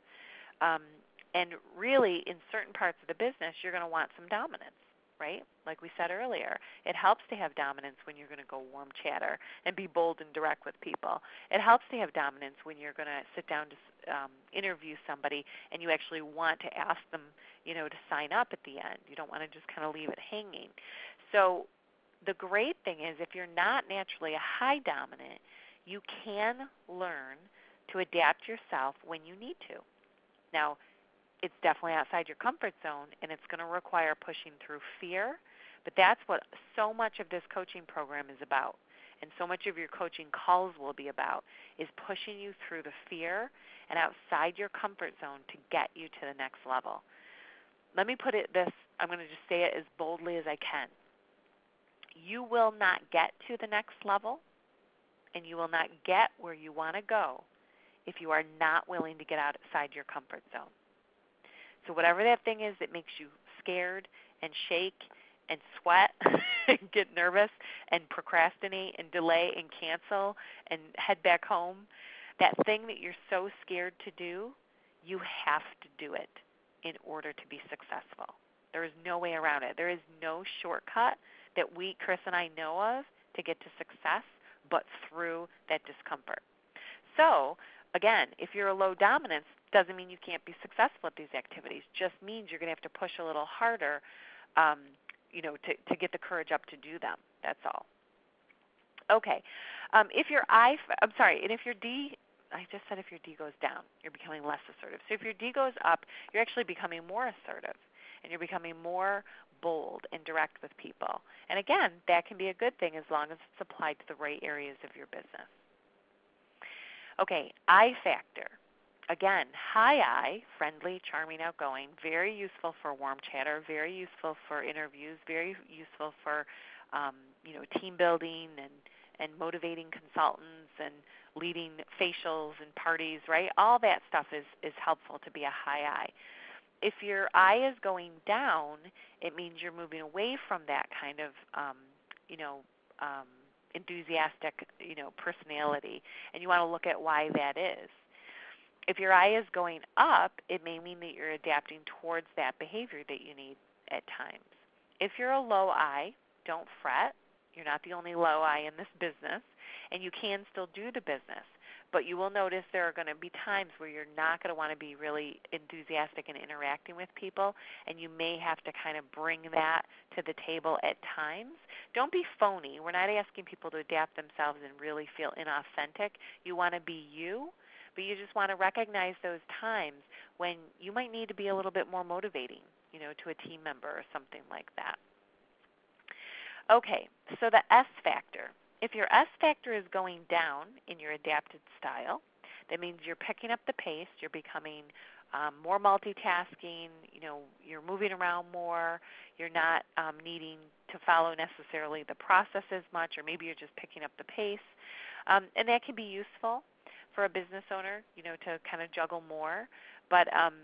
And really, in certain parts of the business, you're going to want some dominance, right? Like we said earlier, it helps to have dominance when you're going to go warm chatter and be bold and direct with people. It helps to have dominance when you're going to sit down to interview somebody and you actually want to ask them, to sign up at the end. You don't want to just kind of leave it hanging. So the great thing is if you're not naturally a high dominant, you can learn to adapt yourself when you need to. Now, it's definitely outside your comfort zone, and it's going to require pushing through fear, but that's what so much of this coaching program is about, and so much of your coaching calls will be about, is pushing you through the fear and outside your comfort zone to get you to the next level. Let me put it this, I'm going to just say it as boldly as I can. You will not get to the next level, and you will not get where you want to go if you are not willing to get outside your comfort zone. So whatever that thing is that makes you scared and shake and sweat and get nervous and procrastinate and delay and cancel and head back home, that thing that you're so scared to do, you have to do it in order to be successful. There is no way around it. There is no shortcut that Chris and I know of to get to success but through that discomfort. So, again, if you're a low dominance, doesn't mean you can't be successful at these activities. Just means you're going to have to push a little harder, to get the courage up to do them. That's all. Okay. And if your D, I just said if your D goes down, you're becoming less assertive. So if your D goes up, you're actually becoming more assertive, and you're becoming more bold and direct with people. And again, that can be a good thing as long as it's applied to the right areas of your business. Okay, I factor. Again, high I, friendly, charming, outgoing, very useful for warm chatter, very useful for interviews, very useful for team building and motivating consultants and leading facials and parties, right? All that stuff is helpful to be a high I. If your I is going down, it means you're moving away from that kind of enthusiastic personality, and you want to look at why that is. If your I is going up, it may mean that you're adapting towards that behavior that you need at times. If you're a low I, don't fret. You're not the only low I in this business, and you can still do the business. But you will notice there are going to be times where you're not going to want to be really enthusiastic and interacting with people, and you may have to kind of bring that to the table at times. Don't be phony. We're not asking people to adapt themselves and really feel inauthentic. You want to be you, but you just want to recognize those times when you might need to be a little bit more motivating, to a team member or something like that. Okay, so the S factor. If your S factor is going down in your adapted style, that means you're picking up the pace, you're becoming more multitasking, you're moving around more, you're not needing to follow necessarily the process as much, or maybe you're just picking up the pace. And that can be useful for a business owner, to kind of juggle more. But,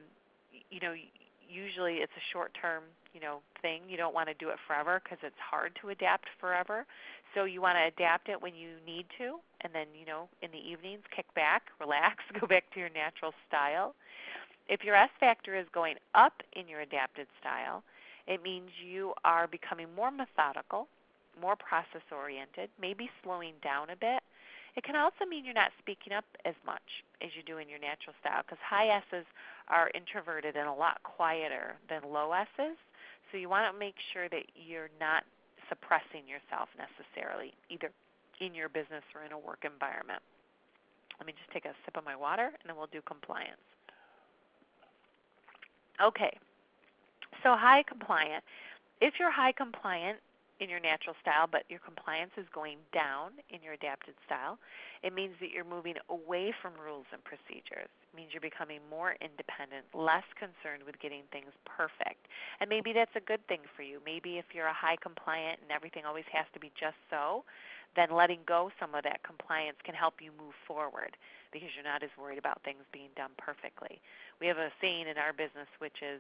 usually it's a short-term, thing. You don't want to do it forever because it's hard to adapt forever. So you want to adapt it when you need to, and then, in the evenings, kick back, relax, go back to your natural style. If your S factor is going up in your adapted style, it means you are becoming more methodical, more process-oriented, maybe slowing down a bit. It can also mean you're not speaking up as much as you do in your natural style, because high S's are introverted and a lot quieter than low S's. So you want to make sure that you're not suppressing yourself necessarily, either in your business or in a work environment. Let me just take a sip of my water, and then we'll do compliance. Okay, so high compliant. If you're high compliant in your natural style, but your compliance is going down in your adapted style, it means that you're moving away from rules and procedures. It means you're becoming more independent, less concerned with getting things perfect. And maybe that's a good thing for you. Maybe if you're a high compliant and everything always has to be just so, then letting go some of that compliance can help you move forward because you're not as worried about things being done perfectly. We have a saying in our business which is,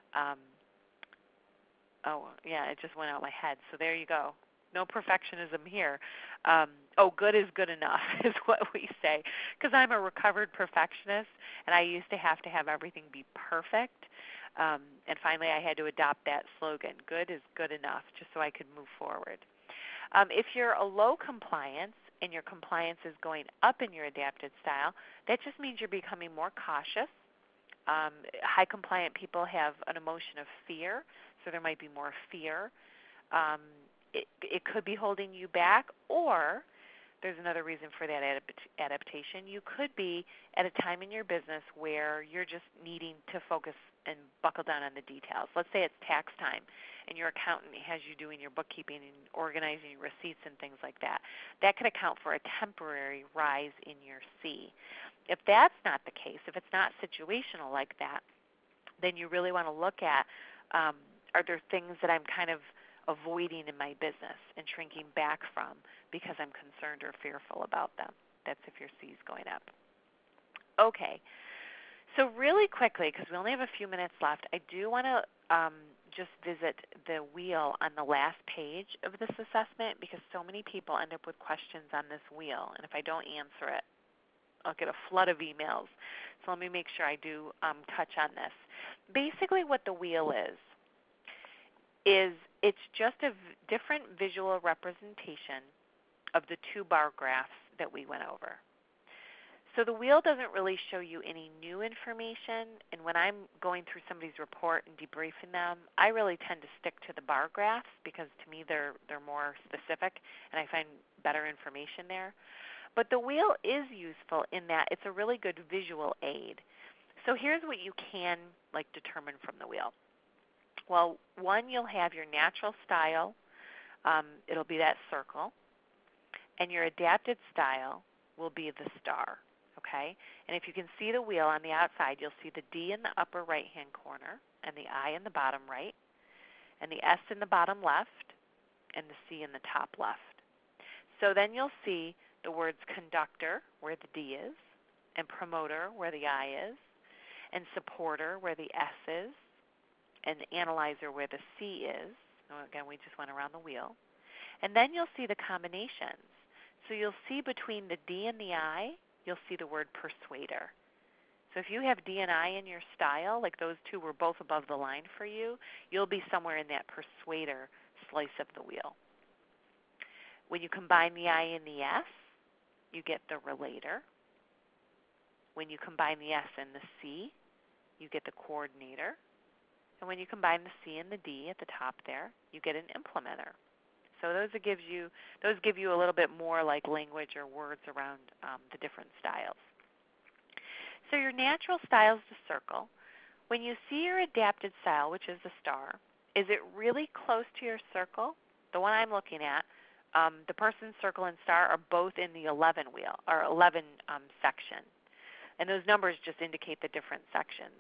it just went out my head. So there you go. No perfectionism here. Good is good enough is what we say. Because I'm a recovered perfectionist, and I used to have everything be perfect. And finally I had to adopt that slogan, good is good enough, just so I could move forward. If you're a low compliance and your compliance is going up in your adapted style, that just means you're becoming more cautious. High compliant people have an emotion of fear, so there might be more fear. It could be holding you back, or there's another reason for that adaptation. You could be at a time in your business where you're just needing to focus and buckle down on the details. Let's say it's tax time and your accountant has you doing your bookkeeping and organizing your receipts and things like that. That could account for a temporary rise in your C. If that's not the case, if it's not situational like that, then you really want to look at, are there things that I'm kind of avoiding in my business and shrinking back from because I'm concerned or fearful about them? That's if your C is going up. Okay, so really quickly, because we only have a few minutes left, I do want to just visit the wheel on the last page of this assessment because so many people end up with questions on this wheel, and if I don't answer it, I'll get a flood of emails. So let me make sure I do touch on this. Basically what the wheel is it's just a different visual representation of the two bar graphs that we went over. So the wheel doesn't really show you any new information, and when I'm going through somebody's report and debriefing them, I really tend to stick to the bar graphs because to me they're more specific and I find better information there. But the wheel is useful in that it's a really good visual aid. So here's what you can determine from the wheel. Well, one, you'll have your natural style. It'll be that circle. And your adapted style will be the star. Okay? And if you can see the wheel on the outside, you'll see the D in the upper right-hand corner and the I in the bottom right and the S in the bottom left and the C in the top left. So then you'll see the words conductor, where the D is, and promoter, where the I is, and supporter, where the S is, and analyzer, where the C is. So again, we just went around the wheel. And then you'll see the combinations. So you'll see between the D and the I, you'll see the word persuader. So if you have D and I in your style, like those two were both above the line for you, you'll be somewhere in that persuader slice of the wheel. When you combine the I and the S, you get the relator. When you combine the S and the C, you get the coordinator. And when you combine the C and the D at the top there, you get an implementer. So those give you a little bit more like language or words around the different styles. So your natural style is the circle. When you see your adapted style, which is the star, is it really close to your circle? The one I'm looking at, the person, circle, and star are both in the 11 wheel or 11 section, and those numbers just indicate the different sections.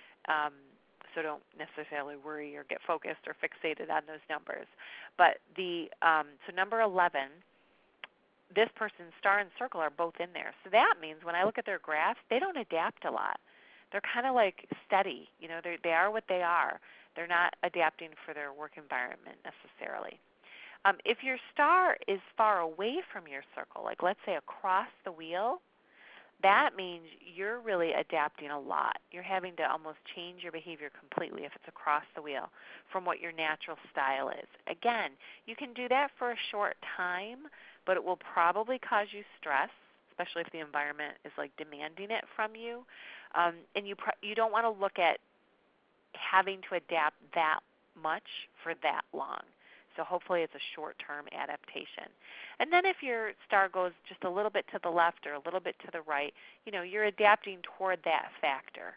So don't necessarily worry or get focused or fixated on those numbers. But so number 11, this person's star and circle are both in there. So that means when I look at their graphs, they don't adapt a lot. They're kind of like steady. They are what they are. They're not adapting for their work environment necessarily. If your star is far away from your circle, like let's say across the wheel, that means you're really adapting a lot. You're having to almost change your behavior completely if it's across the wheel from what your natural style is. Again, you can do that for a short time, but it will probably cause you stress, especially if the environment is like demanding it from you. And you don't want to look at having to adapt that much for that long. So hopefully it's a short-term adaptation. And then if your star goes just a little bit to the left or a little bit to the right, you're adapting toward that factor.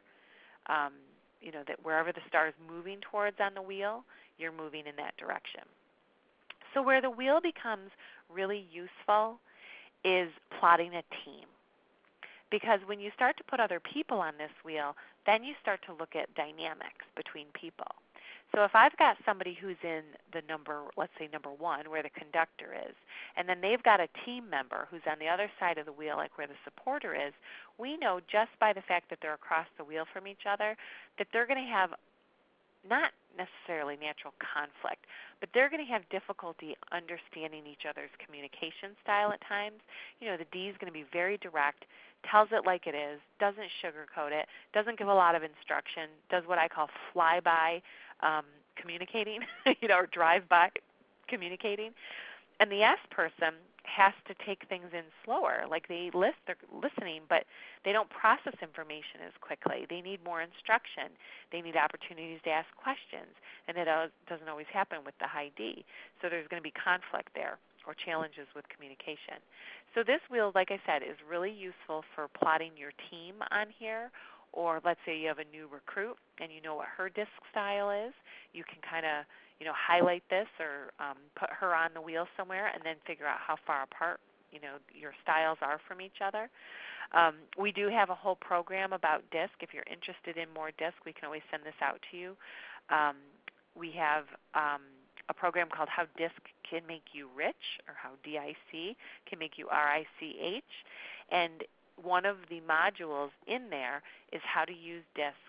That wherever the star is moving towards on the wheel, you're moving in that direction. So where the wheel becomes really useful is plotting a team. Because when you start to put other people on this wheel, then you start to look at dynamics between people. So if I've got somebody who's in the let's say number 1, where the conductor is, and then they've got a team member who's on the other side of the wheel, like where the supporter is, we know just by the fact that they're across the wheel from each other that they're going to have not necessarily natural conflict, but they're going to have difficulty understanding each other's communication style at times. The D is going to be very direct, tells it like it is, doesn't sugarcoat it, doesn't give a lot of instruction, does what I call fly-by communicating, or drive-by communicating. And the S person has to take things in slower. Like they're listening, but they don't process information as quickly. They need more instruction. They need opportunities to ask questions, and it doesn't always happen with the high D. So there's going to be conflict there or challenges with communication. So this wheel, like I said, is really useful for plotting your team on here. Or let's say you have a new recruit and you know what her disc style is. You can kind of highlight this or put her on the wheel somewhere and then figure out how far apart your styles are from each other. We do have a whole program about DISC. If you're interested in more DISC, we can always send this out to you. We have a program called How DISC Can Make You Rich, or How DIC Can Make You RICH. And one of the modules in there is how to use DISC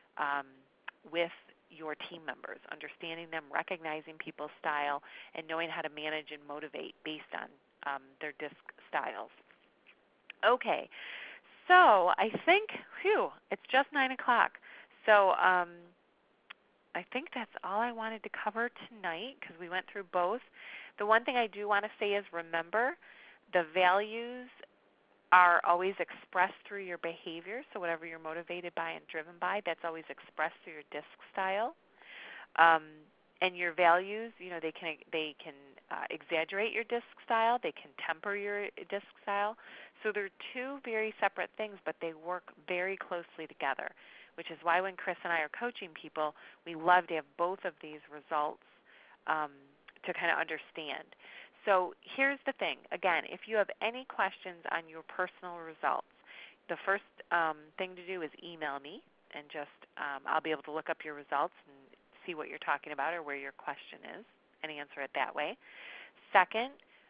with your team members, understanding them, recognizing people's style, and knowing how to manage and motivate based on their DISC styles. Okay, so I think, it's just 9 o'clock. So I think that's all I wanted to cover tonight because we went through both. The one thing I do want to say is remember, the values are always expressed through your behavior. So whatever you're motivated by and driven by, that's always expressed through your DISC style. And your values, they can exaggerate your DISC style. They can temper your DISC style. So they're two very separate things, but they work very closely together, which is why when Chris and I are coaching people, we love to have both of these results to kind of understand. So here's the thing. Again, if you have any questions on your personal results, the first thing to do is email me, and just I'll be able to look up your results and see what you're talking about or where your question is and answer it that way. Second,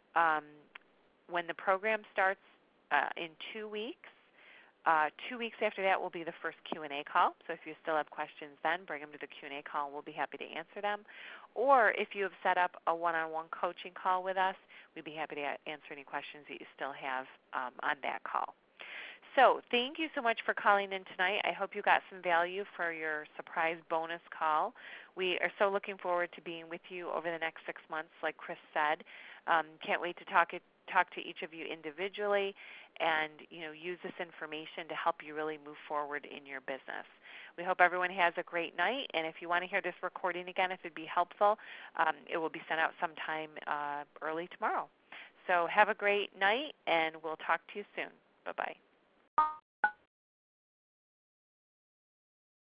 when the program starts in 2 weeks, 2 weeks after that will be the first Q&A call. So if you still have questions then, bring them to the Q&A call and we'll be happy to answer them. Or if you have set up a one-on-one coaching call with us, we'd be happy to answer any questions that you still have on that call. So thank you so much for calling in tonight. I hope you got some value for your surprise bonus call. We are so looking forward to being with you over the next 6 months, like Chris said. Can't wait to talk talk to each of you individually and use this information to help you really move forward in your business. We hope everyone has a great night, and if you want to hear this recording again, if it'd be helpful, it will be sent out sometime early tomorrow. So have a great night, and we'll talk to you soon. Bye-bye.